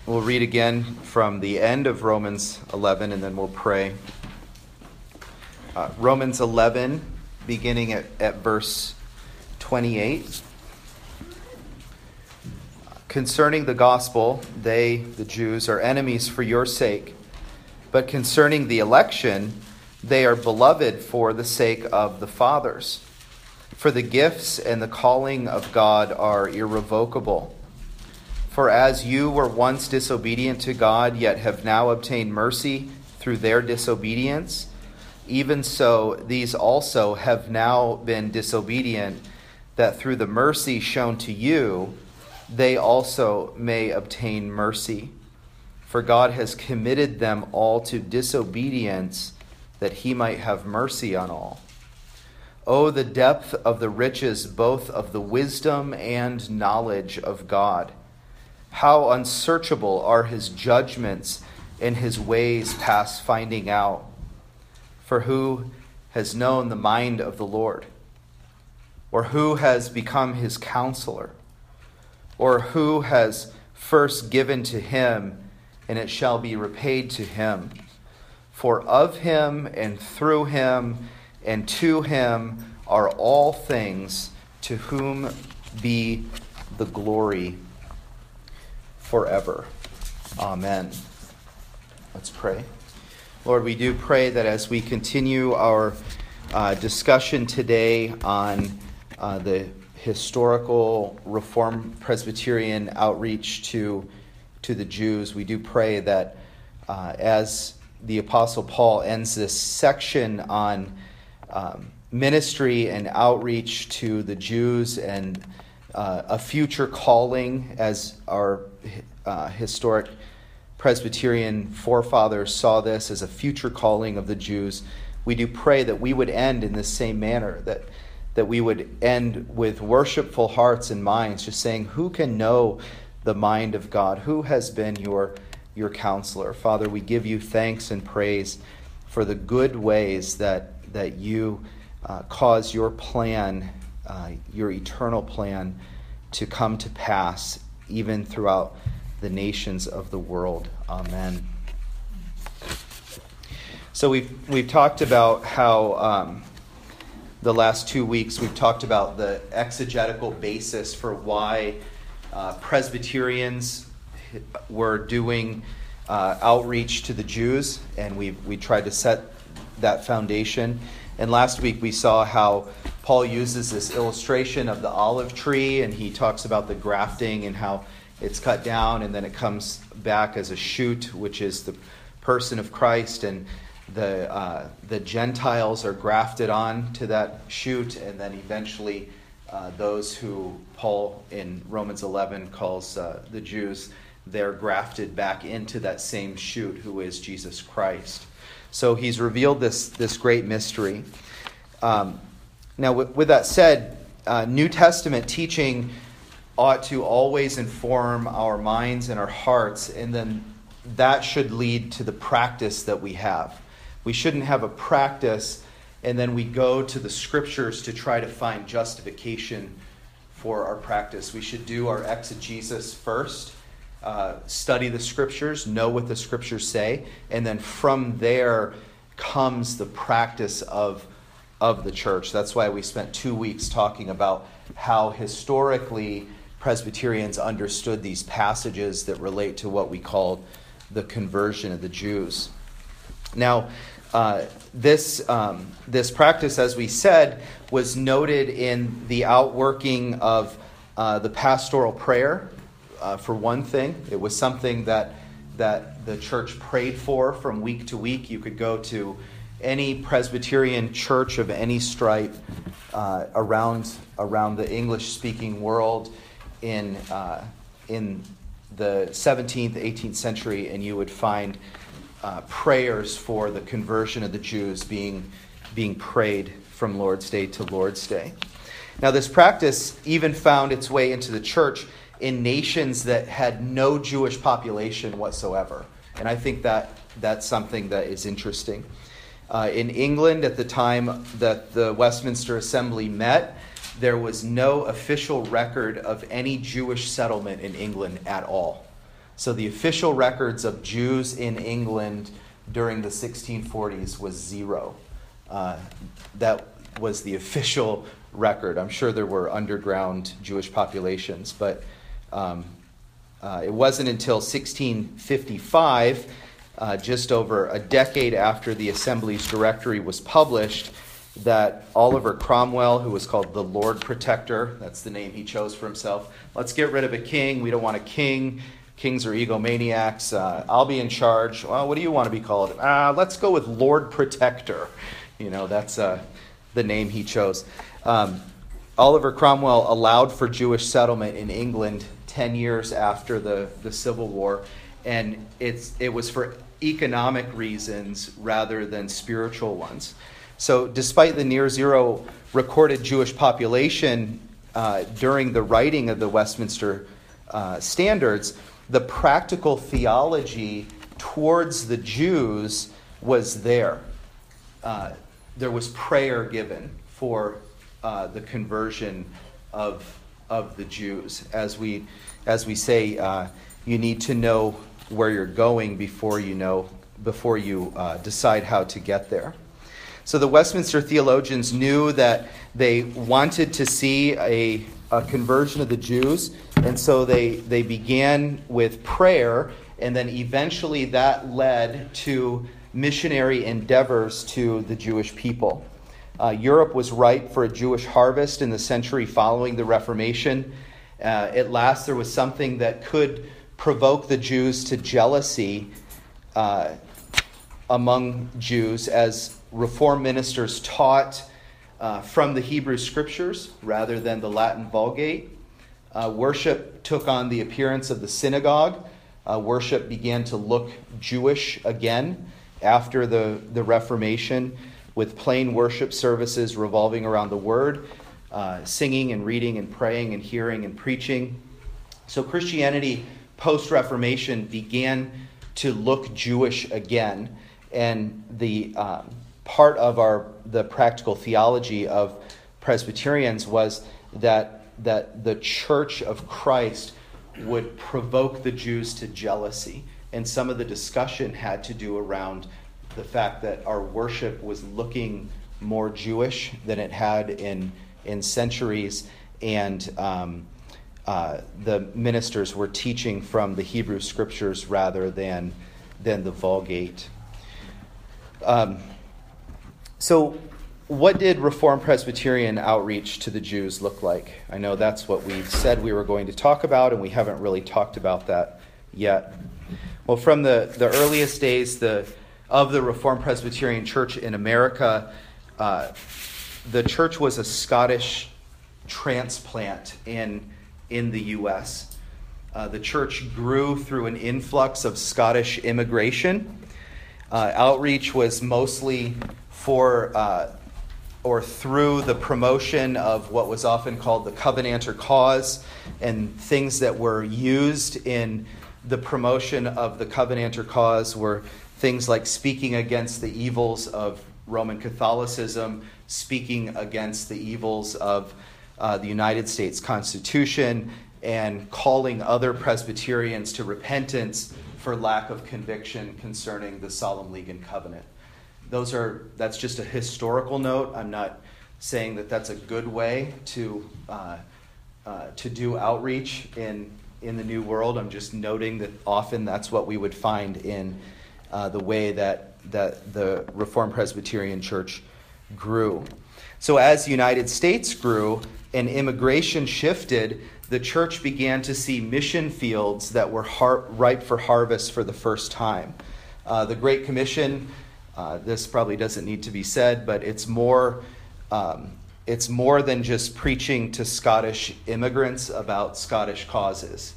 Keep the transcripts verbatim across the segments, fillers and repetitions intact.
We'll read again from the end of Romans eleven, and then we'll pray. Uh, Romans eleven, beginning at, at verse twenty-eight. Concerning the gospel, they, the Jews, are enemies for your sake. But concerning the election, they are beloved for the sake of the fathers. For the gifts and the calling of God are irrevocable. For as you were once disobedient to God, yet have now obtained mercy through their disobedience, even so these also have now been disobedient, that through the mercy shown to you, they also may obtain mercy. For God has committed them all to disobedience, that he might have mercy on all. Oh, the depth of the riches both of the wisdom and knowledge of God! How unsearchable are his judgments, and his ways past finding out. For who has known the mind of the Lord? Or who has become his counselor? Or who has first given to him, and it shall be repaid to him? For of him, and through him, and to him are all things, to whom be the glory forever. Amen. Let's pray. Lord, we do pray that as we continue our uh, discussion today on uh, the historical Reformed Presbyterian outreach to, to the Jews, we do pray that uh, as the Apostle Paul ends this section on um, ministry and outreach to the Jews and uh, a future calling, as our uh, historic Presbyterian forefathers saw this as a future calling of the Jews, we do pray that we would end in this same manner, that that we would end with worshipful hearts and minds, just saying, who can know the mind of God? Who has been your, your counselor? Father, we give you thanks and praise for the good ways that, that you uh, cause your plan, uh, your eternal plan, to come to pass, even throughout the nations of the world. Amen. So we've, we've talked about how... Um, The last two weeks, we've talked about the exegetical basis for why uh, Presbyterians were doing uh, outreach to the Jews, and we we tried to set that foundation. And last week, we saw how Paul uses this illustration of the olive tree, and he talks about the grafting and how it's cut down, and then it comes back as a shoot, which is the person of Christ, and The uh, the Gentiles are grafted on to that shoot, and then eventually uh, those who Paul in Romans eleven calls uh, the Jews, they're grafted back into that same shoot, who is Jesus Christ. So he's revealed this this great mystery. Um, now, with, with that said, uh, New Testament teaching ought to always inform our minds and our hearts, and then that should lead to the practice that we have. We shouldn't have a practice and then we go to the scriptures to try to find justification for our practice. We should do our exegesis first, uh, study the scriptures, know what the scriptures say, and then from there comes the practice of, of the church. That's why we spent two weeks talking about how historically Presbyterians understood these passages that relate to what we call the conversion of the Jews. Now, uh, this um, this practice, as we said, was noted in the outworking of uh, the pastoral prayer. Uh, for one thing, it was something that that the church prayed for from week to week. You could go to any Presbyterian church of any stripe uh, around around the English-speaking world in uh, in the seventeenth, eighteenth century, and you would find Uh, prayers for the conversion of the Jews being being prayed from Lord's Day to Lord's Day. Now, this practice even found its way into the church in nations that had no Jewish population whatsoever. And I think that that's something that is interesting. Uh, in England, at the time that the Westminster Assembly met, there was no official record of any Jewish settlement in England at all. So the official records of Jews in England during the sixteen forties was zero. Uh, that was the official record. I'm sure there were underground Jewish populations, but um, uh, it wasn't until sixteen fifty-five, uh, just over a decade after the Assembly's Directory was published, that Oliver Cromwell, who was called the Lord Protector, that's the name he chose for himself, let's get rid of a king, we don't want a king, kings are egomaniacs, uh, I'll be in charge, well, what do you want to be called? Uh, let's go with Lord Protector. You know, that's uh, the name he chose. Um, Oliver Cromwell allowed for Jewish settlement in England ten years after the, the Civil War, and it's it was for economic reasons rather than spiritual ones. So despite the near zero recorded Jewish population uh, during the writing of the Westminster uh, Standards, the practical theology towards the Jews was there. Uh, there was prayer given for uh, the conversion of of the Jews. As we as we say, uh, you need to know where you're going before you know before you uh, decide how to get there. So the Westminster theologians knew that they wanted to see a, a conversion of the Jews, and so they, they began with prayer, and then eventually that led to missionary endeavors to the Jewish people. Uh, Europe was ripe for a Jewish harvest in the century following the Reformation. Uh, at last there was something that could provoke the Jews to jealousy uh, among Jews as Reformed ministers taught uh, from the Hebrew Scriptures rather than the Latin Vulgate. Uh, worship took on the appearance of the synagogue. Uh, worship began to look Jewish again after the, the Reformation, with plain worship services revolving around the Word, uh, singing and reading and praying and hearing and preaching. So Christianity post-Reformation began to look Jewish again, and the um, part of our the practical theology of Presbyterians was that that the Church of Christ would provoke the Jews to jealousy. And some of the discussion had to do around the fact that our worship was looking more Jewish than it had in in centuries, and um, uh, the ministers were teaching from the Hebrew Scriptures rather than than the Vulgate. Um, so what did Reformed Presbyterian outreach to the Jews look like? I know that's what we said we were going to talk about, and we haven't really talked about that yet. Well, from the, the earliest days the of the Reformed Presbyterian Church in America, uh, the church was a Scottish transplant in, in the U S. Uh, the church grew through an influx of Scottish immigration. Uh, outreach was mostly for uh, or through the promotion of what was often called the Covenanter cause, and things that were used in the promotion of the Covenanter cause were things like speaking against the evils of Roman Catholicism, speaking against the evils of uh, the United States Constitution, and calling other Presbyterians to repentance for lack of conviction concerning the Solemn League and Covenant. Those are that's just a historical note. I'm not saying that that's a good way to uh, uh, to do outreach in in the New World. I'm just noting that often that's what we would find in uh, the way that that the Reformed Presbyterian Church grew. So as the United States grew and immigration shifted, the church began to see mission fields that were har- ripe for harvest for the first time. Uh, the Great Commission, uh, this probably doesn't need to be said, but it's more um, it's more than just preaching to Scottish immigrants about Scottish causes.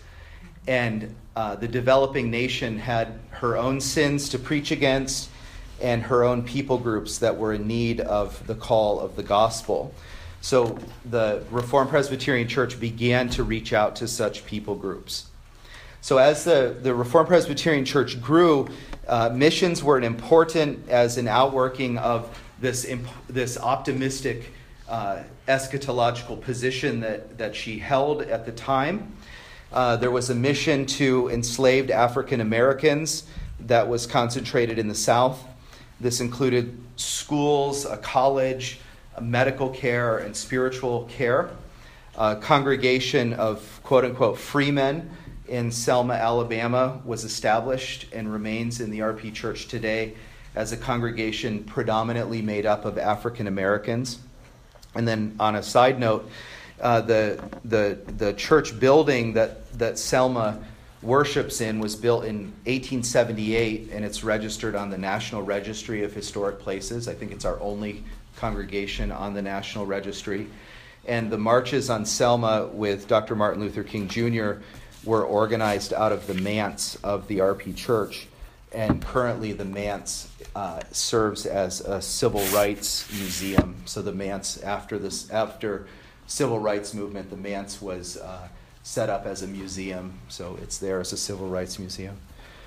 And uh, the developing nation had her own sins to preach against and her own people groups that were in need of the call of the gospel. So the Reformed Presbyterian Church began to reach out to such people groups. So as the, the Reformed Presbyterian Church grew, uh, missions were an important as an outworking of this, imp- this optimistic uh, eschatological position that, that she held at the time. Uh, there was a mission to enslaved African Americans that was concentrated in the South. This included schools, a college, a medical care, and spiritual care. A congregation of quote-unquote free men in Selma, Alabama was established and remains in the R P Church today as a congregation predominantly made up of African Americans. And then on a side note, uh, the, the, the church building that, that Selma worships in was built in eighteen seventy-eight, and it's registered on the National Registry of Historic Places. I think it's our only congregation on the National Registry. And the marches on Selma with Doctor Martin Luther King Junior were organized out of the manse of the R P Church. And currently the manse uh, serves as a civil rights museum. So the manse, after this, after civil rights movement, the manse was uh, set up as a museum. So it's there as a civil rights museum.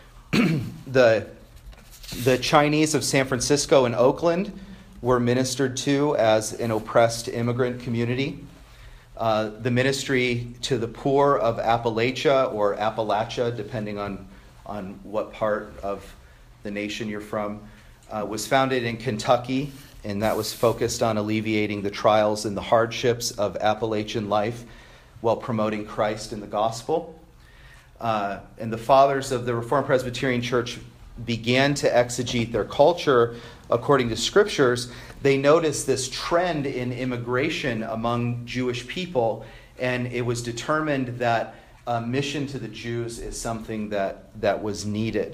the the Chinese of San Francisco and Oakland were ministered to as an oppressed immigrant community. Uh, the ministry to the poor of Appalachia, or Appalachia, depending on, on what part of the nation you're from, uh, was founded in Kentucky, and that was focused on alleviating the trials and the hardships of Appalachian life while promoting Christ and the gospel. Uh, and the fathers of the Reformed Presbyterian Church began to exegete their culture according to scriptures. They noticed this trend in immigration among Jewish people, and it was determined that a mission to the Jews is something that, that was needed.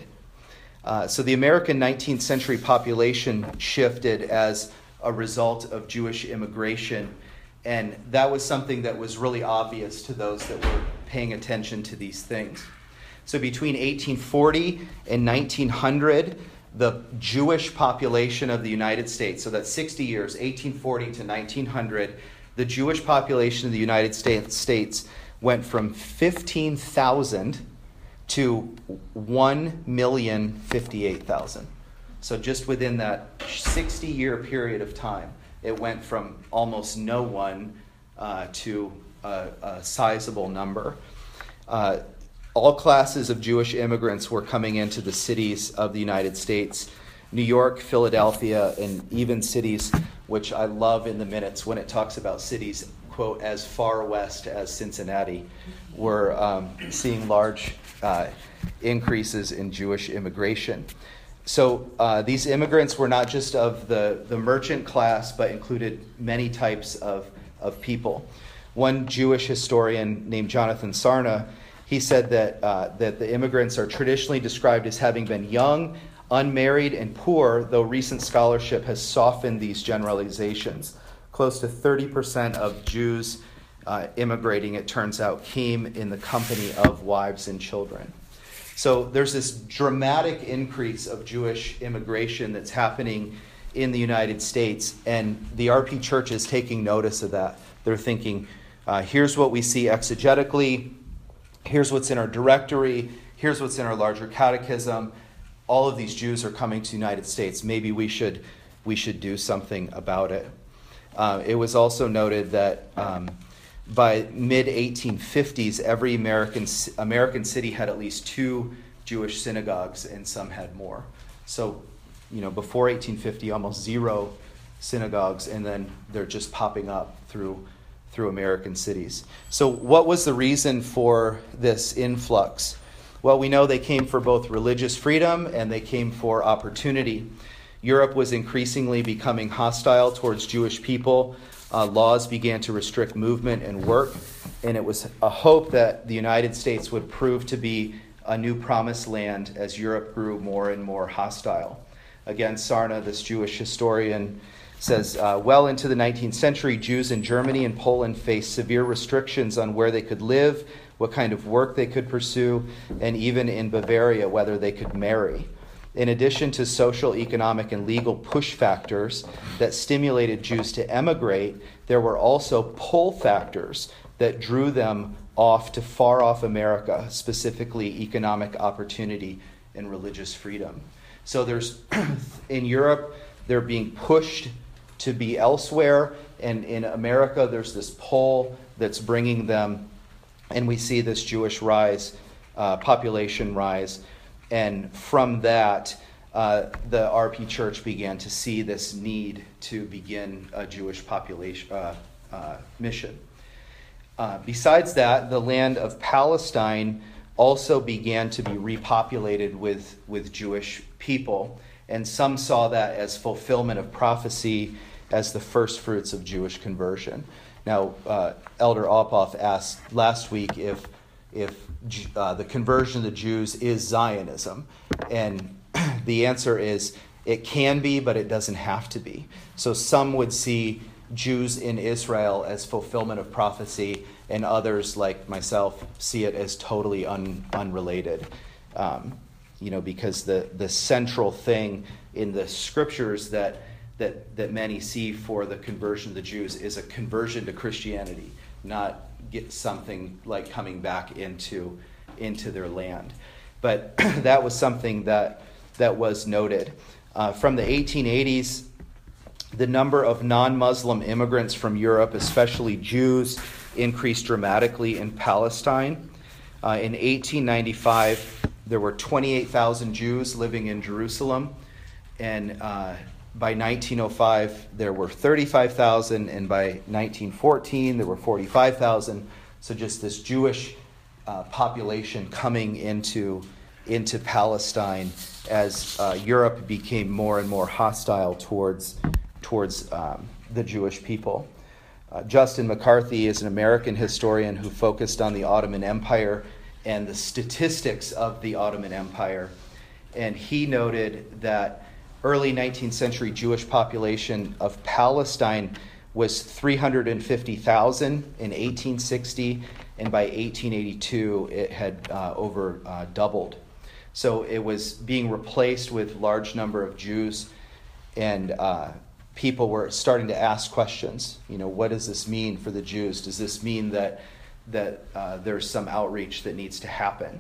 Uh, so the American nineteenth century population shifted as a result of Jewish immigration, and that was something that was really obvious to those that were paying attention to these things. So between eighteen forty and nineteen hundred, the Jewish population of the United States, so that's sixty years, eighteen forty to nineteen hundred, the Jewish population of the United States went from fifteen thousand to one million fifty-eight thousand. So just within that sixty-year period of time, it went from almost no one uh, to a, a sizable number. Uh, all classes of Jewish immigrants were coming into the cities of the United States, New York, Philadelphia, and even cities, which I love in the minutes when it talks about cities, quote, as far west as Cincinnati, were um, seeing large uh, increases in Jewish immigration. So uh, these immigrants were not just of the, the merchant class, but included many types of, of people. One Jewish historian named Jonathan Sarna, he said that uh, that the immigrants are traditionally described as having been young, unmarried, and poor, though recent scholarship has softened these generalizations. Close to thirty percent of Jews uh, immigrating, it turns out, came in the company of wives and children. So there's this dramatic increase of Jewish immigration that's happening in the United States, and the R P Church is taking notice of that. They're thinking, uh, here's what we see exegetically, here's what's in our directory, here's what's in our larger catechism. All of these Jews are coming to the United States. Maybe we should we should do something about it. Uh, it was also noted that um, by mid eighteen fifties, every American American city had at least two Jewish synagogues, and some had more. So, you know, before eighteen fifty, almost zero synagogues, and then they're just popping up through through American cities. So what was the reason for this influx? Well, we know they came for both religious freedom and they came for opportunity. Europe was increasingly becoming hostile towards Jewish people. Uh, laws began to restrict movement and work, and it was a hope that the United States would prove to be a new promised land as Europe grew more and more hostile. Again, Sarna, this Jewish historian, says, uh, well into the nineteenth century, Jews in Germany and Poland faced severe restrictions on where they could live, what kind of work they could pursue, and even in Bavaria, whether they could marry. In addition to social, economic, and legal push factors that stimulated Jews to emigrate, there were also pull factors that drew them off to far-off America, specifically economic opportunity and religious freedom. So there's, in Europe, they're being pushed to be elsewhere, and in America, there's this pull that's bringing them And we see this Jewish rise, uh, population rise. And from that, uh, the R P Church began to see this need to begin a Jewish population uh, uh, mission. Uh, besides that, the land of Palestine also began to be repopulated with, with Jewish people. And some saw that as fulfillment of prophecy, as the first fruits of Jewish conversion. Now, uh, Elder Alpoff asked last week if if uh, the conversion of the Jews is Zionism. And the answer is it can be, but it doesn't have to be. So some would see Jews in Israel as fulfillment of prophecy, and others, like myself, see it as totally un, unrelated. Um, you know, because the, the central thing in the scriptures that that that many see for the conversion of the Jews is a conversion to Christianity, not get something like coming back into into their land. But that was something that that was noted. Uh, from the eighteen eighties, the number of non-Muslim immigrants from Europe, especially Jews, increased dramatically in Palestine. Uh, in eighteen ninety-five, there were twenty-eight thousand Jews living in Jerusalem, and uh, by nineteen oh five, there were thirty-five thousand, and by nineteen fourteen, there were forty-five thousand. So just this Jewish uh, population coming into, into Palestine as uh, Europe became more and more hostile towards, towards um, the Jewish people. Uh, Justin McCarthy is an American historian who focused on the Ottoman Empire and the statistics of the Ottoman Empire. And he noted that early nineteenth century Jewish population of Palestine was three hundred fifty thousand in eighteen sixty, and by eighteen eighty-two it had uh, over uh, doubled. So it was being replaced with large number of Jews, and uh, people were starting to ask questions. You know, what does this mean for the Jews? Does this mean that that uh, there's some outreach that needs to happen?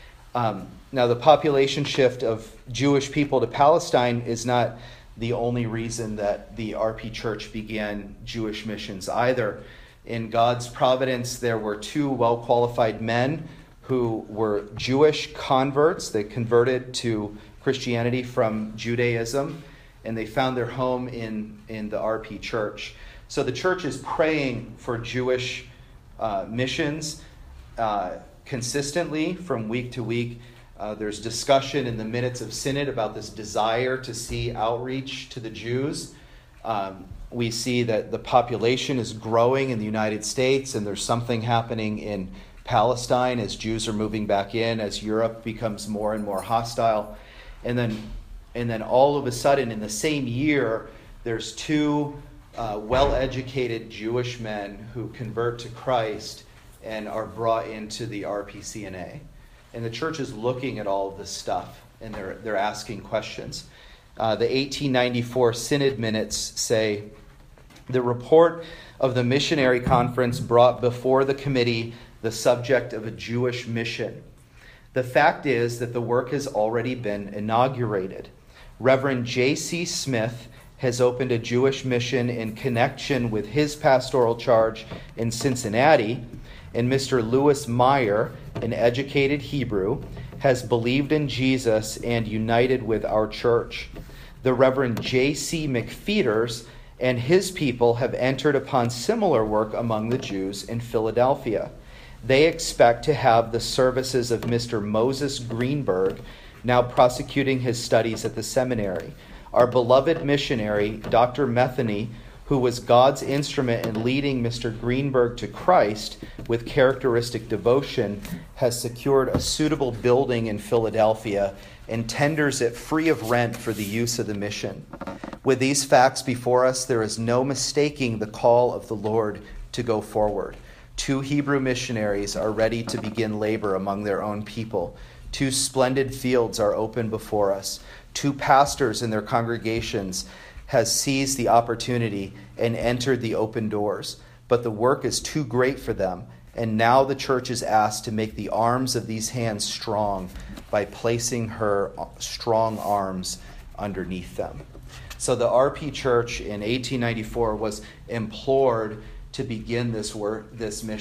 Um, now, the population shift of Jewish people to Palestine is not the only reason that the R P Church began Jewish missions either. In God's providence, there were two well-qualified men who were Jewish converts. They converted to Christianity from Judaism, and they found their home in, in the R P Church. So the church is praying for Jewish uh, missions uh, consistently from week to week. Uh, there's discussion in the minutes of Synod about this desire to see outreach to the Jews. Um, we see that the population is growing in the United States, and there's something happening in Palestine as Jews are moving back in, as Europe becomes more and more hostile. And then, and then all of a sudden, in the same year, there's two uh, well-educated Jewish men who convert to Christ and are brought into the R P C N A. And the church is looking at all of this stuff, and they're they're asking questions. Uh, the eighteen ninety-four Synod minutes say, the report of the missionary conference brought before the committee the subject of a Jewish mission. The fact is that the work has already been inaugurated. Reverend J C Smith has opened a Jewish mission in connection with his pastoral charge in Cincinnati, and Mister Lewis Meyer, an educated Hebrew, has believed in Jesus and united with our church. The Reverend J C McFeeters and his people have entered upon similar work among the Jews in Philadelphia. They expect to have the services of Mister Moses Greenberg, now prosecuting his studies at the seminary. Our beloved missionary, Doctor Metheny, who was God's instrument in leading Mister Greenberg to Christ with characteristic devotion, has secured a suitable building in Philadelphia and tenders it free of rent for the use of the mission. With these facts before us, there is no mistaking the call of the Lord to go forward. Two Hebrew missionaries are ready to begin labor among their own people. Two splendid fields are open before us. Two pastors in their congregations has seized the opportunity and entered the open doors. But the work is too great for them, and now the church is asked to make the arms of these hands strong by placing her strong arms underneath them. So the R P Church in eighteen ninety-four was implored to begin this work, this mission.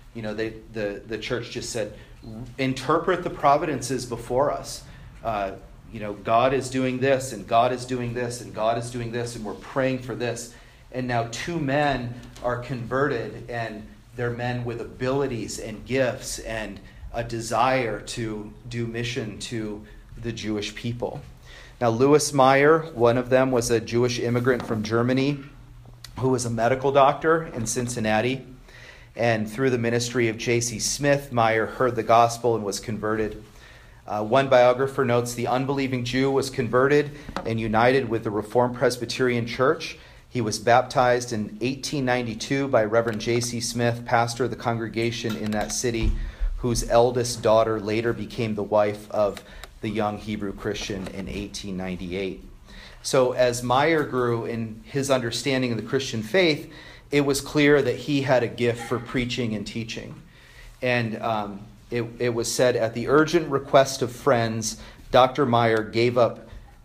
you know, they, the, the church just said, interpret the providences before us. Uh, you know, God is doing this, and God is doing this, and God is doing this, and we're praying for this. And now two men are converted, and they're men with abilities and gifts and a desire to do mission to the Jewish people. Now, Louis Meyer, one of them, was a Jewish immigrant from Germany who was a medical doctor in Cincinnati. And through the ministry of J C Smith, Meyer heard the gospel and was converted. Uh, one biographer notes the unbelieving Jew was converted and united with the Reformed Presbyterian Church. He was baptized in eighteen ninety-two by Reverend J C Smith, pastor of the congregation in that city, whose eldest daughter later became the wife of the young Hebrew Christian in eighteen ninety-eight. So as Meyer grew in his understanding of the Christian faith, it was clear that he had a gift for preaching and teaching. And um, it, it was said, at the urgent request of friends, Doctor Meyer gave up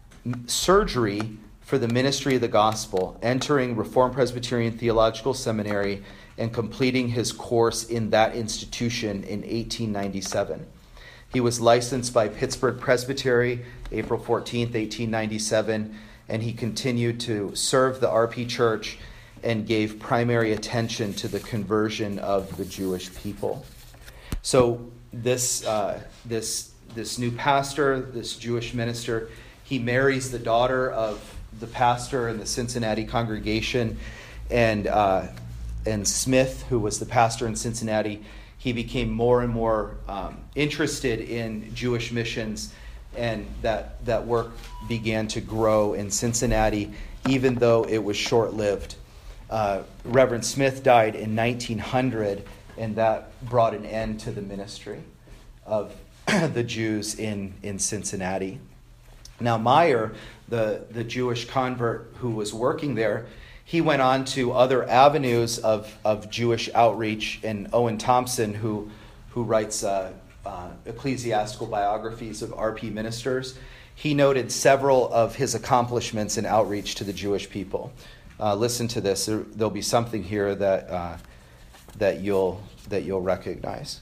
surgery for the ministry of the gospel, entering Reformed Presbyterian Theological Seminary and completing his course in that institution in eighteen ninety-seven. He was licensed by Pittsburgh Presbytery April fourteenth, eighteen ninety-seven, and he continued to serve the R P Church and gave primary attention to the conversion of the Jewish people. So this uh, this this new pastor, this Jewish minister, he marries the daughter of the pastor in the Cincinnati congregation, and uh, and Smith, who was the pastor in Cincinnati, he became more and more um, interested in Jewish missions, and that that work began to grow in Cincinnati, even though it was short-lived. Uh, Reverend Smith died in nineteen hundred, and that brought an end to the ministry of the Jews in, in Cincinnati. Now Meyer, the, the Jewish convert who was working there, he went on to other avenues of, of Jewish outreach, and Owen Thompson, who, who writes uh, uh, ecclesiastical biographies of R P ministers, he noted several of his accomplishments in outreach to the Jewish people. Uh, listen to this. There, there'll be something here that uh, that you'll that you'll recognize.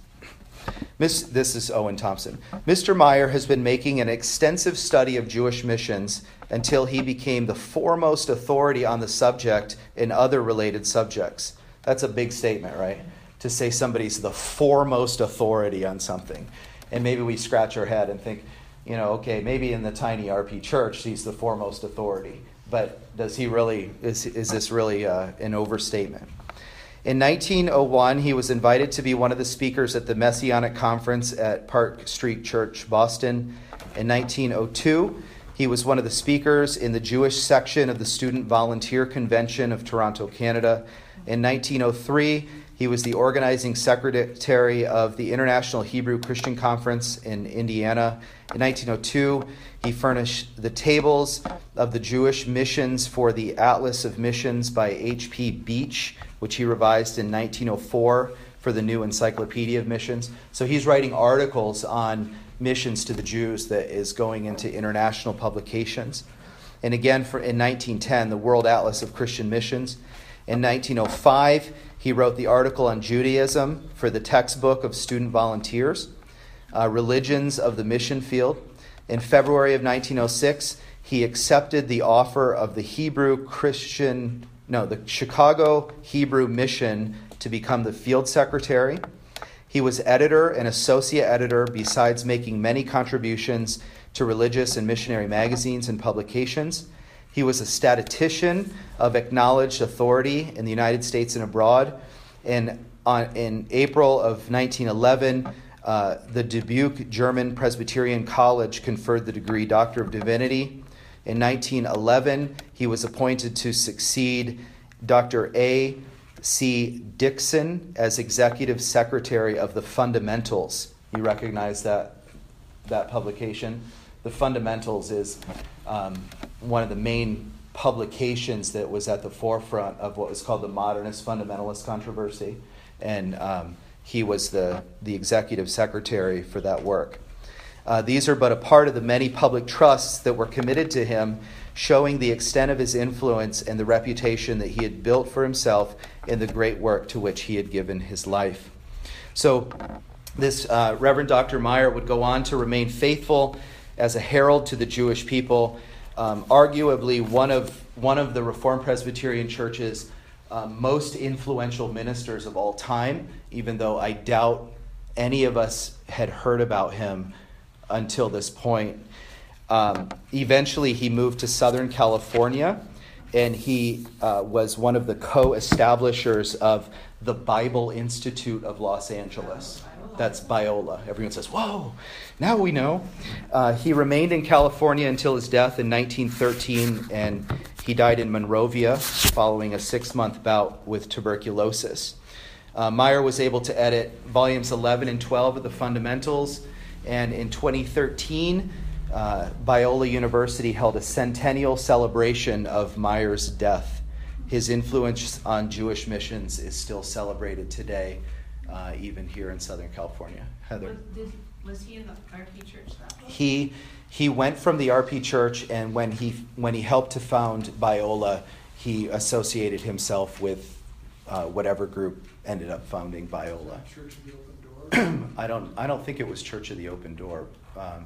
Miss, this is Owen Thompson. Mister Meyer has been making an extensive study of Jewish missions until he became the foremost authority on the subject in other related subjects. That's a big statement, right? To say somebody's the foremost authority on something. And maybe we scratch our head and think, you know, okay, maybe in the tiny R P church he's the foremost authority. But does he really, is, is this really uh, an overstatement? In nineteen oh one, he was invited to be one of the speakers at the Messianic Conference at Park Street Church, Boston. In nineteen oh two, he was one of the speakers in the Jewish section of the Student Volunteer Convention of Toronto, Canada. In nineteen oh three, he was the organizing secretary of the International Hebrew Christian Conference in Indiana. In nineteen oh two, he furnished the tables of the Jewish missions for the Atlas of Missions by H P Beach, which he revised in nineteen oh four for the New Encyclopedia of Missions. So he's writing articles on missions to the Jews that is going into international publications. And again, for, in nineteen ten, the World Atlas of Christian Missions. In nineteen oh five, he wrote the article on Judaism for the textbook of student volunteers, uh, Religions of the Mission Field. In February of nineteen oh six, he accepted the offer of the Hebrew Christian, no, the Chicago Hebrew Mission to become the field secretary. He was editor and associate editor, besides making many contributions to religious and missionary magazines and publications. He was a statistician of acknowledged authority in the United States and abroad. And on, in April of nineteen eleven, uh, the Dubuque German Presbyterian College conferred the degree Doctor of Divinity. In nineteen eleven, he was appointed to succeed Doctor A C Dixon as executive secretary of the Fundamentals. You recognize that that publication? The Fundamentals is um, one of the main publications that was at the forefront of what was called the modernist fundamentalist controversy, and um, he was the, the executive secretary for that work. Uh, these are but a part of the many public trusts that were committed to him, showing the extent of his influence and the reputation that he had built for himself in the great work to which he had given his life. So this uh, Reverend Doctor Meyer would go on to remain faithful as a herald to the Jewish people, um, arguably one of one of the Reformed Presbyterian Church's uh, most influential ministers of all time, even though I doubt any of us had heard about him until this point. Um, eventually, he moved to Southern California, and he uh, was one of the co-establishers of the Bible Institute of Los Angeles. That's Biola. Everyone says, whoa, now we know. Uh, he remained in California until his death in nineteen thirteen, and he died in Monrovia following a six-month bout with tuberculosis. Uh, Meyer was able to edit volumes eleven and twelve of the Fundamentals, and in twenty thirteen, uh, Biola University held a centennial celebration of Meyer's death. His influence on Jewish missions is still celebrated today, uh, even here in Southern California. Heather? Was, did, was he in the R P church that long? He he went from the R P church, and when he when he helped to found Biola, he associated himself with uh, whatever group ended up founding Biola. Church of the Open Door? I don't I don't think it was Church of the Open Door. Um,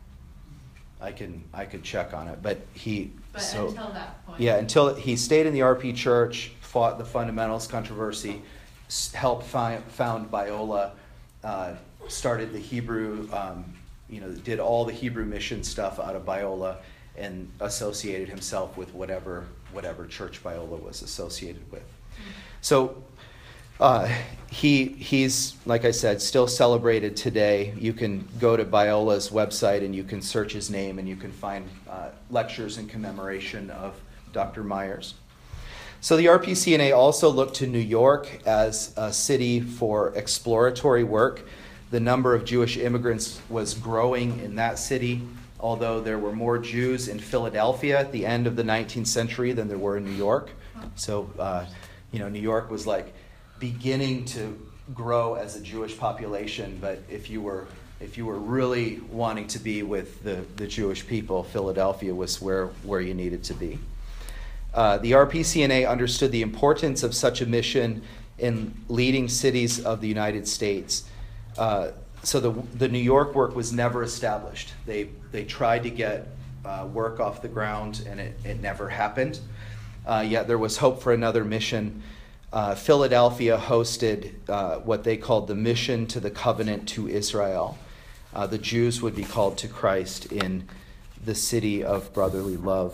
I can I could check on it, but he But so until that point. yeah until he stayed in the R P church, fought the fundamentals controversy, s- helped fi- found Biola, uh, started the Hebrew, um, you know, did all the Hebrew mission stuff out of Biola, and associated himself with whatever whatever church Biola was associated with. Mm-hmm. So. Uh, he he's, like I said, still celebrated today. You can go to Biola's website and you can search his name and you can find uh, lectures in commemoration of Doctor Myers. So the R P C N A also looked to New York as a city for exploratory work. The number of Jewish immigrants was growing in that city, although there were more Jews in Philadelphia at the end of the nineteenth century than there were in New York. So, uh, you know, New York was like beginning to grow as a Jewish population, but if you were if you were really wanting to be with the, the Jewish people, Philadelphia was where, where you needed to be. Uh, the R P C N A understood the importance of such a mission in leading cities of the United States. Uh, so the the New York work was never established. They they tried to get uh, work off the ground, and it, it never happened. Uh, yet there was hope for another mission. Uh, Philadelphia hosted uh, what they called the Mission to the Covenant to Israel. Uh, the Jews would be called to Christ in the city of brotherly love.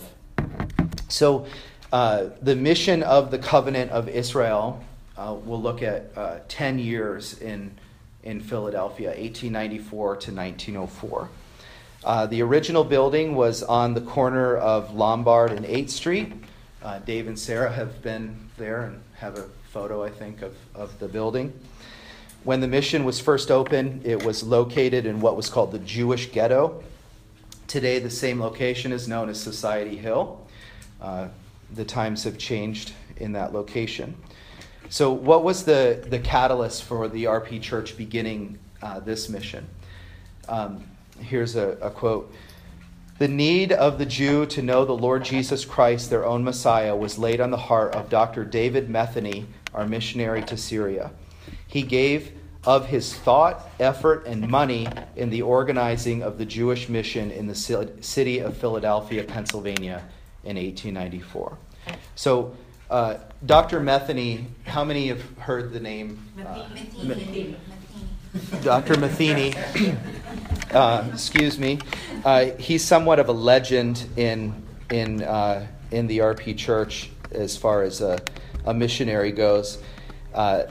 So uh, the mission of the Covenant of Israel, uh, we'll look at uh, ten years in, in Philadelphia, eighteen ninety-four to nineteen oh four. Uh, the original building was on the corner of Lombard and eighth Street. Uh, Dave and Sarah have been there and have a photo, I think, of, of the building. When the mission was first opened, it was located in what was called the Jewish Ghetto. Today, the same location is known as Society Hill. Uh, the times have changed in that location. So what was the, the catalyst for the R P Church beginning uh, this mission? Um, here's a, a quote. The need of the Jew to know the Lord Jesus Christ, their own Messiah, was laid on the heart of Doctor David Metheny, our missionary to Syria. He gave of his thought, effort, and money in the organizing of the Jewish mission in the city of Philadelphia, Pennsylvania in eighteen ninety-four. So uh, Doctor Metheny, how many have heard the name? Uh, Metheny. Doctor Metheny, uh, excuse me, uh, he's somewhat of a legend in in uh, in the R P Church as far as a, a missionary goes. Uh,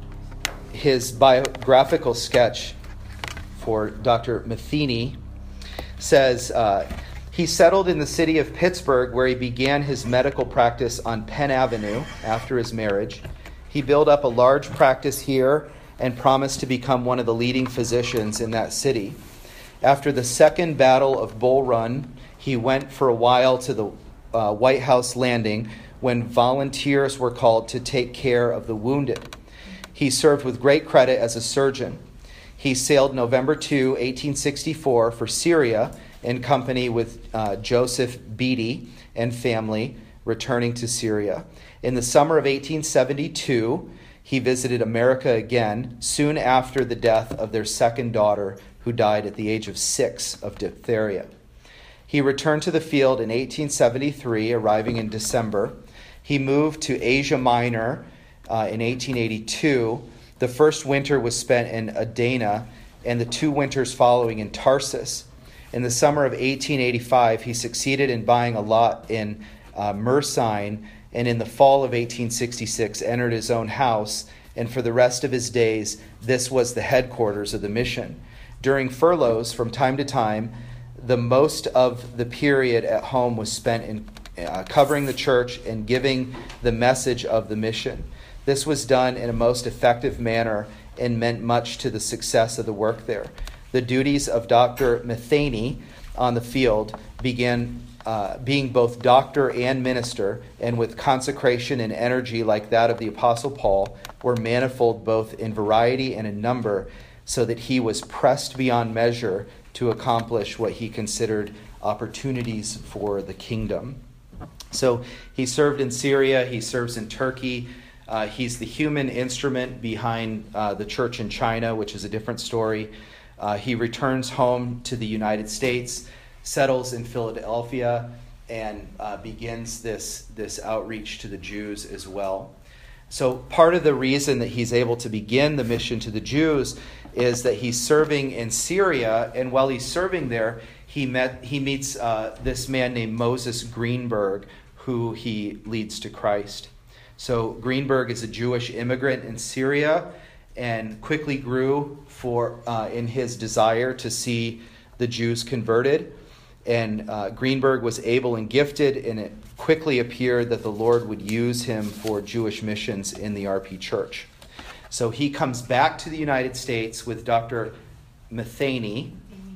his biographical sketch for Doctor Metheny says uh, he settled in the city of Pittsburgh, where he began his medical practice on Penn Avenue after his marriage. He built up a large practice here and promised to become one of the leading physicians in that city. After the Second Battle of Bull Run, he went for a while to the uh, White House landing when volunteers were called to take care of the wounded. He served with great credit as a surgeon. He sailed November second, eighteen sixty-four for Syria in company with uh, Joseph Beatty and family returning to Syria. In the summer of eighteen seventy-two, he visited America again soon after the death of their second daughter, who died at the age of six of diphtheria. He returned to the field in eighteen seventy-three, arriving in December. He moved to Asia Minor uh, in eighteen eighty-two. The first winter was spent in Adana, and the two winters following in Tarsus. In the summer of eighteen eighty-five, he succeeded in buying a lot in uh, Mersine, and in the fall of eighteen sixty-six entered his own house, and for the rest of his days, this was the headquarters of the mission. During furloughs, from time to time, the most of the period at home was spent in uh, covering the church and giving the message of the mission. This was done in a most effective manner and meant much to the success of the work there. The duties of Doctor Matheny on the field began uh, being both doctor and minister, and with consecration and energy like that of the Apostle Paul, were manifold both in variety and in number, so that he was pressed beyond measure to accomplish what he considered opportunities for the kingdom. So he served in Syria, he serves in Turkey. Uh, he's the human instrument behind uh, the church in China, which is a different story. Uh, he returns home to the United States, settles in Philadelphia, and uh, begins this, this outreach to the Jews as well. So part of the reason that he's able to begin the mission to the Jews is that he's serving in Syria, and while he's serving there, he met he meets uh, this man named Moses Greenberg, who he leads to Christ. So Greenberg is a Jewish immigrant in Syria and quickly grew for uh, in his desire to see the Jews converted. And uh, Greenberg was able and gifted, and it quickly appeared that the Lord would use him for Jewish missions in the R P Church. So he comes back to the United States with Doctor Matheny,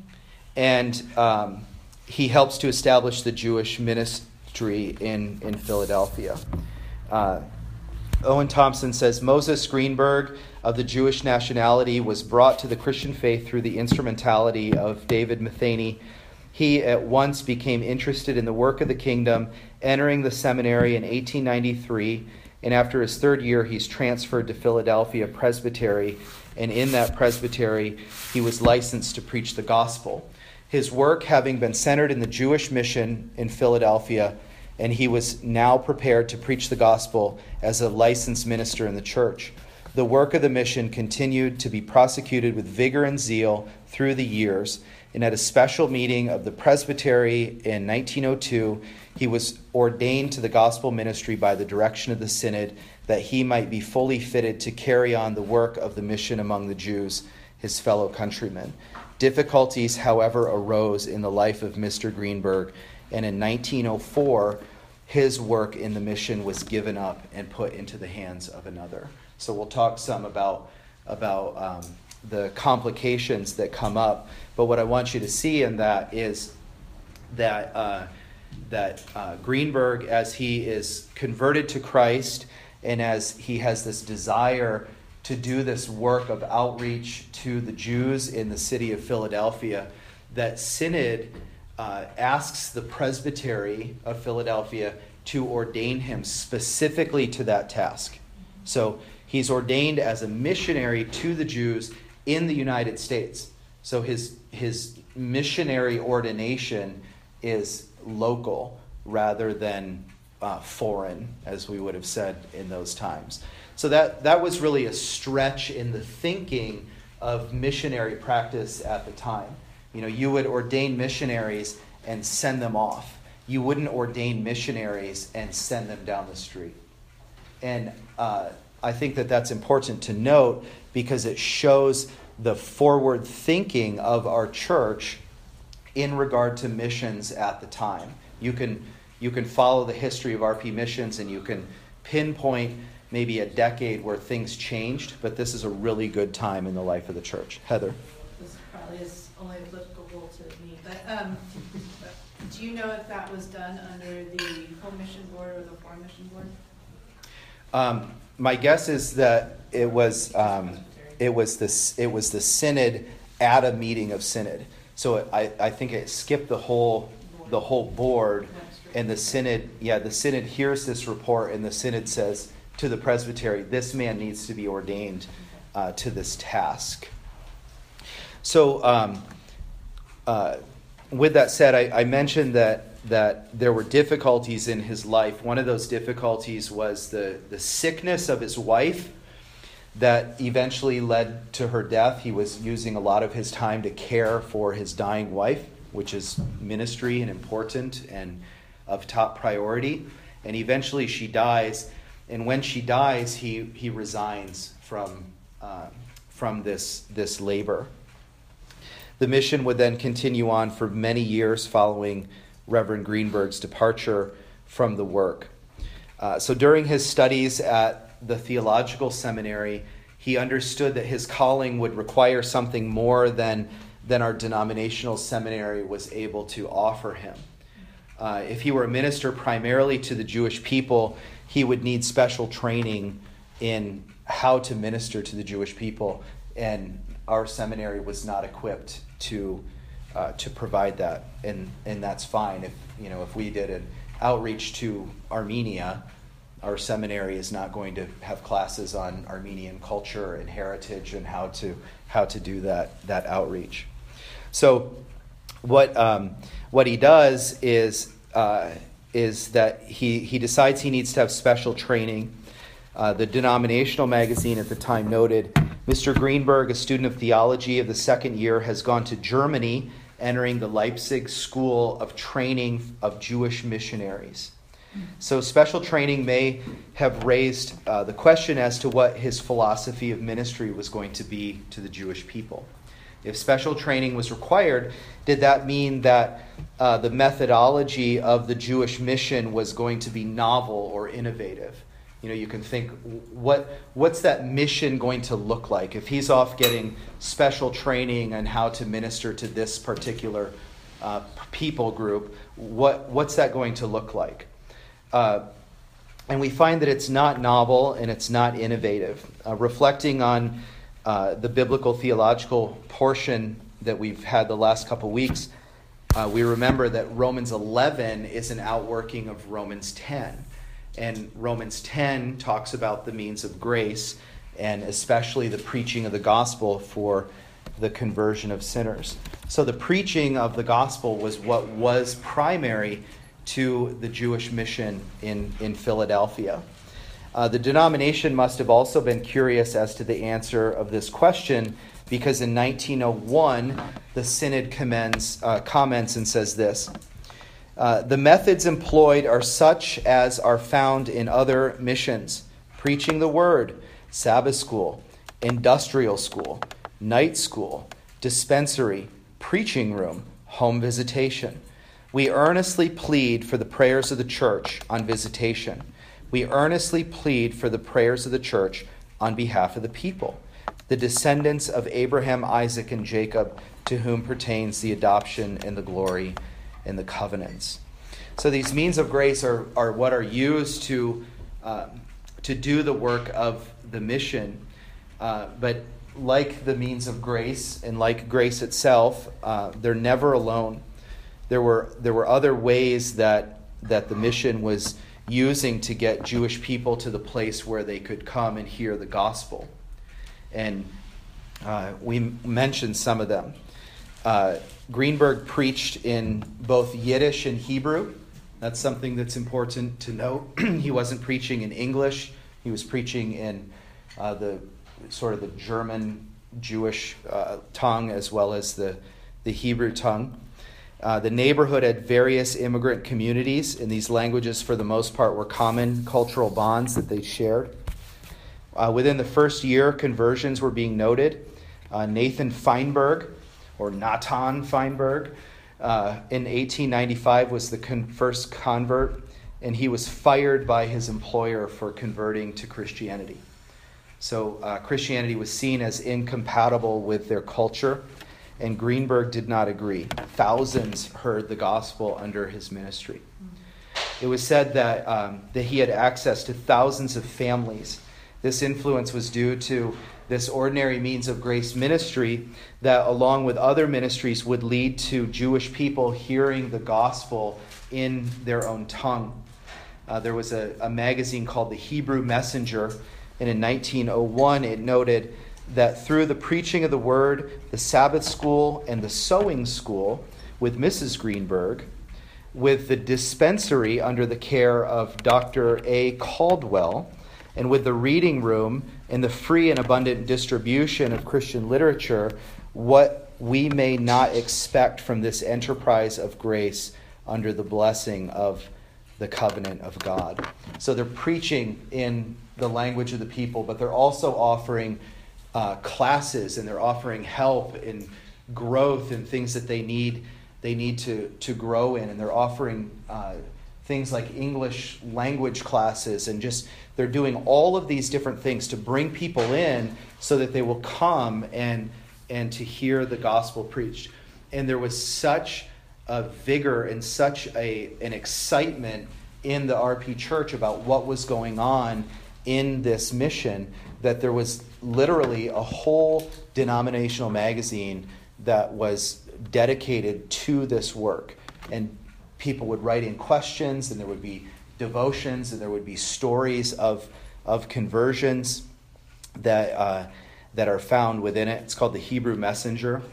and um, he helps to establish the Jewish ministry in, in Philadelphia. Uh, Owen Thompson says, Moses Greenberg, of the Jewish nationality, was brought to the Christian faith through the instrumentality of David Matheny. He at once became interested in the work of the kingdom, entering the seminary in eighteen ninety-three, and after his third year, he's transferred to Philadelphia Presbytery, and in that presbytery, he was licensed to preach the gospel. His work having been centered in the Jewish mission in Philadelphia, and he was now prepared to preach the gospel as a licensed minister in the church. The work of the mission continued to be prosecuted with vigor and zeal through the years, and at a special meeting of the presbytery in nineteen oh two, he was ordained to the gospel ministry by the direction of the synod, that he might be fully fitted to carry on the work of the mission among the Jews, his fellow countrymen. Difficulties, however, arose in the life of Mister Greenberg, and in nineteen oh four, his work in the mission was given up and put into the hands of another. So we'll talk some about, about um, the complications that come up. But what I want you to see in that is that uh, that uh, Greenberg, as he is converted to Christ and as he has this desire to do this work of outreach to the Jews in the city of Philadelphia, that Synod uh, asks the presbytery of Philadelphia to ordain him specifically to that task. So he's ordained as a missionary to the Jews in the United States. So his his missionary ordination is local rather than uh, foreign, as we would have said in those times. So that, that was really a stretch in the thinking of missionary practice at the time. You know, you would ordain missionaries and send them off. You wouldn't ordain missionaries and send them down the street. And uh, I think that that's important to note because it shows the forward thinking of our church in regard to missions at the time. You can you can follow the history of R P missions and you can pinpoint maybe a decade where things changed, but this is a really good time in the life of the church. Heather? This probably is only applicable to me, but um, do you know if that was done under the Home Mission Board or the Foreign Mission Board? Um, my guess is that it was um, it was this it was the synod at a meeting of synod. So I, I think it skipped the whole the whole board, and the synod yeah the synod hears this report, and the synod says to the presbytery, this man needs to be ordained uh, to this task. So, um, uh, with that said, I, I mentioned that that there were difficulties in his life. One of those difficulties was the, the sickness of his wife that eventually led to her death. He was using a lot of his time to care for his dying wife, which is ministry and important and of top priority. And eventually she dies. And when she dies, he, he resigns from, uh, from this, this labor. The mission would then continue on for many years following Reverend Greenberg's departure from the work. Uh, so during his studies at the theological seminary, he understood that his calling would require something more than, than our denominational seminary was able to offer him. Uh, if he were a minister primarily to the Jewish people, he would need special training in how to minister to the Jewish people, and our seminary was not equipped to uh, to provide that, and and that's fine. If you know if we did an outreach to Armenia, our seminary is not going to have classes on Armenian culture and heritage and how to how to do that that outreach. So, what um, what he does is uh, is that he he decides he needs to have special training. Uh, the denominational magazine at the time noted, Mister Greenberg, a student of theology of the second year, has gone to Germany, entering the Leipzig School of Training of Jewish Missionaries. So special training may have raised uh, the question as to what his philosophy of ministry was going to be to the Jewish people. If special training was required, did that mean that uh, the methodology of the Jewish mission was going to be novel or innovative? You know, you can think, what what's that mission going to look like? If he's off getting special training on how to minister to this particular uh, people group, what what's that going to look like? Uh, and we find that it's not novel and it's not innovative. Uh, reflecting on uh, the biblical theological portion that we've had the last couple weeks, uh, we remember that Romans eleven is an outworking of Romans ten. And Romans ten talks about the means of grace, and especially the preaching of the gospel for the conversion of sinners. So the preaching of the gospel was what was primary to the Jewish mission in, in Philadelphia. Uh, the denomination must have also been curious as to the answer of this question, because in nineteen oh one, the Synod commends, uh, comments and says this, Uh, the methods employed are such as are found in other missions: preaching the word, Sabbath school, industrial school, night school, dispensary, preaching room, home visitation. We earnestly plead for the prayers of the church on visitation. We earnestly plead for the prayers of the church on behalf of the people, the descendants of Abraham, Isaac, and Jacob, to whom pertains the adoption and the glory in the covenants. So these means of grace are, are what are used to uh, to do the work of the mission. Uh, but like the means of grace and like grace itself, uh, they're never alone. There were there were other ways that that the mission was using to get Jewish people to the place where they could come and hear the gospel. And uh, we mentioned some of them. Uh, Greenberg preached in both Yiddish and Hebrew. That's something that's important to note. He wasn't preaching in English. He was preaching in uh, the sort of the German Jewish uh, tongue as well as the, the Hebrew tongue. Uh, the neighborhood had various immigrant communities, and these languages, for the most part, were common cultural bonds that they shared. Uh, within the first year, conversions were being noted. Uh, Nathan Feinberg, or Natan Feinberg, uh, in eighteen ninety-five was the con- first convert, and he was fired by his employer for converting to Christianity. So uh, Christianity was seen as incompatible with their culture, and Greenberg did not agree. Thousands heard the gospel under his ministry. It was said that um, that he had access to thousands of families. This influence was due to this ordinary means of grace ministry that, along with other ministries, would lead to Jewish people hearing the gospel in their own tongue. Uh, there was a, a magazine called the Hebrew Messenger, and in nineteen oh one it noted that through the preaching of the word, the Sabbath school, and the sewing school with Missus Greenberg, with the dispensary under the care of Doctor A. Caldwell, and with the reading room and the free and abundant distribution of Christian literature, what we may not expect from this enterprise of grace under the blessing of the covenant of God. So they're preaching in the language of the people, but they're also offering uh, classes, and they're offering help in growth and things that they need they need to, to grow in. And they're offering uh, things like English language classes, and just they're doing all of these different things to bring people in so that they will come and and to hear the gospel preached. And there was such a vigor and such a an excitement in the R P Church about what was going on in this mission that there was literally a whole denominational magazine that was dedicated to this work. And people would write in questions, and there would be devotions, and there would be stories of of conversions that uh, that are found within it. It's called the Hebrew Messenger,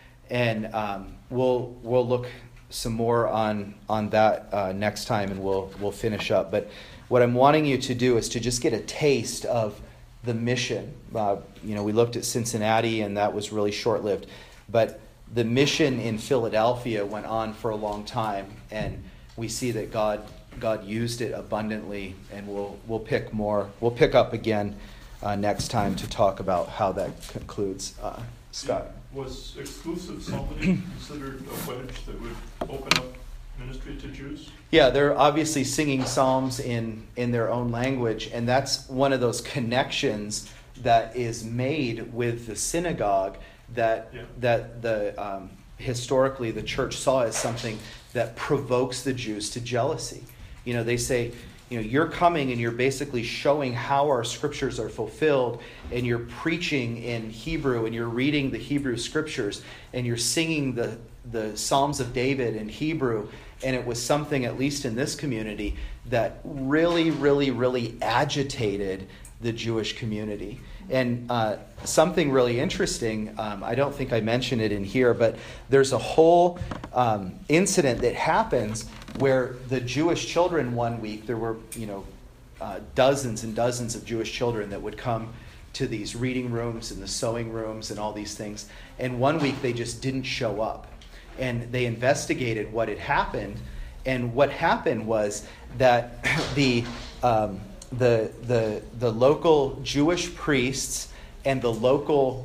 and um, we'll we'll look some more on on that uh, next time, and we'll we'll finish up. But what I'm wanting you to do is to just get a taste of the mission. Uh, you know, we looked at Cincinnati, and that was really short-lived, but the mission in Philadelphia went on for a long time, and we see that God God used it abundantly, and we'll we'll pick more. We'll pick up again uh, next time to talk about how that concludes. Uh, Scott. Was exclusive psalmody considered a wedge that would open up ministry to Jews? Yeah, they're obviously singing psalms in, in their own language, and that's one of those connections that is made with the synagogue that yeah. that the um, historically the church saw as something that provokes the Jews to jealousy. You know, they say, you know, you're coming and you're basically showing how our scriptures are fulfilled, and you're preaching in Hebrew, and you're reading the Hebrew scriptures, and you're singing the, the Psalms of David in Hebrew. And it was something, at least in this community, that really, really, really agitated the Jewish community. And uh, something really interesting, um, I don't think I mentioned it in here, but there's a whole um, incident that happens where the Jewish children one week, there were, you know, uh, dozens and dozens of Jewish children that would come to these reading rooms and the sewing rooms and all these things. And one week they just didn't show up. And they investigated what had happened. And what happened was that the um, the the the local Jewish priests and the local,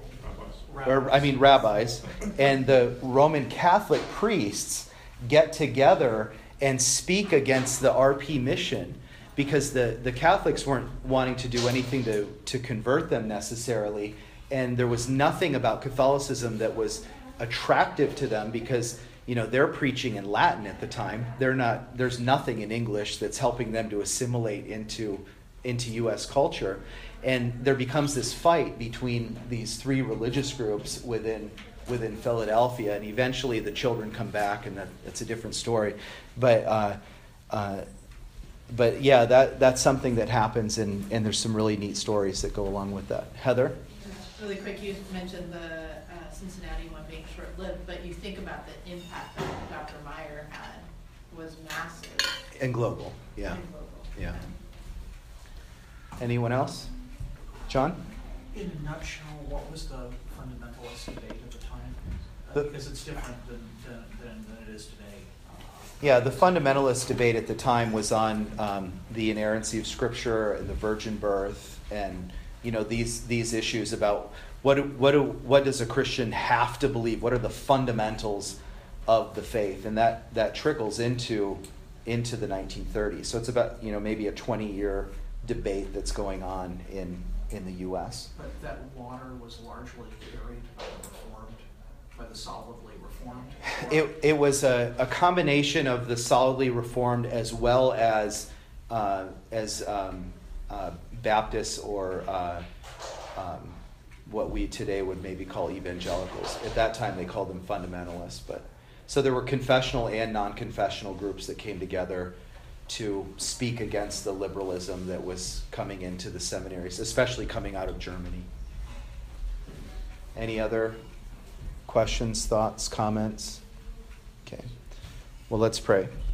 or I mean rabbis, and the Roman Catholic priests get together and speak against the R P mission, because the, the Catholics weren't wanting to do anything to, to convert them necessarily, and there was nothing about Catholicism that was attractive to them, because you know they're preaching in Latin at the time. They're not. There's nothing in English that's helping them to assimilate into into U S culture, and there becomes this fight between these three religious groups within within Philadelphia, and eventually the children come back, and that, that's a different story. But uh, uh, but yeah, that that's something that happens, and, and there's some really neat stories that go along with that. Heather? Really quick, you mentioned the uh, Cincinnati one being short-lived, but you think about the impact that Doctor Meyer had was massive. And global, yeah. And global. Yeah. Anyone else? John? In a nutshell, what was the fundamentalist debate at the time? Uh, The- because it's different than, than, than, than it is today. Yeah, the fundamentalist debate at the time was on um, the inerrancy of Scripture and the virgin birth, and you know these these issues about what do, what do, what does a Christian have to believe? What are the fundamentals of the faith? And that that trickles into into the nineteen thirties. So it's about you know maybe a twenty year debate that's going on in in the U S. But that water was largely carried by the Reformed, by the solidly Reformed. It it was a, a combination of the solidly Reformed as well as uh, as um, uh, Baptists or uh, um, what we today would maybe call evangelicals. At that time, they called them fundamentalists. But so there were confessional and non-confessional groups that came together to speak against the liberalism that was coming into the seminaries, especially coming out of Germany. Any other questions, thoughts, comments? Okay. Well, let's pray.